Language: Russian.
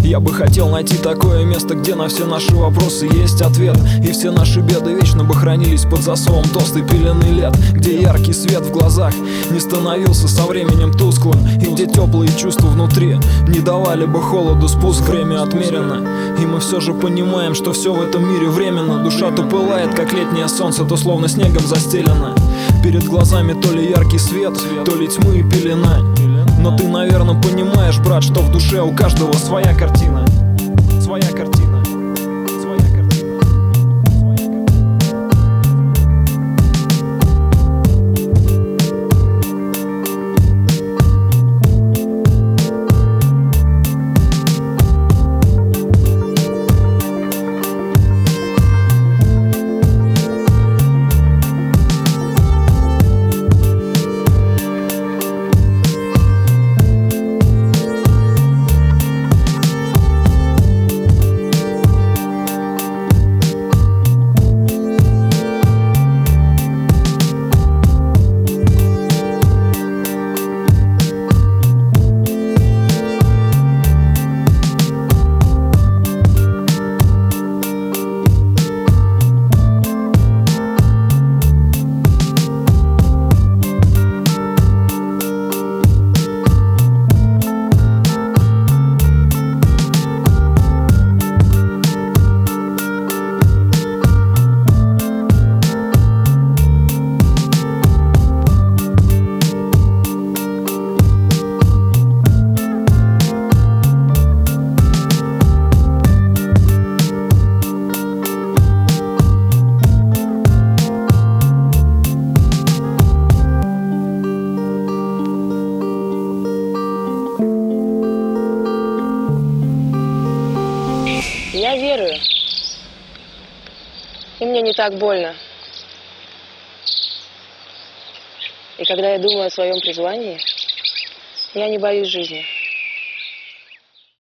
Я бы хотел найти такое место, где на все наши вопросы есть ответ, и все наши беды вечно бы хранились под засовом толстой пелены лет, где яркий свет в глазах не становился со временем тусклым, и где теплые чувства внутри не давали бы холоду спуск. Время отмерено, и мы все же понимаем, что все в этом мире временно. Душа то пылает, как летнее солнце, то словно снегом застелено. Перед глазами то ли яркий свет, то ли тьмы и пелена. Но ты, наверное, понимаешь, брат, что в душе у каждого своя картина. Своя картина. Своя картина. Я верую, и мне не так больно. И когда я думаю о своем призвании, я не боюсь жизни.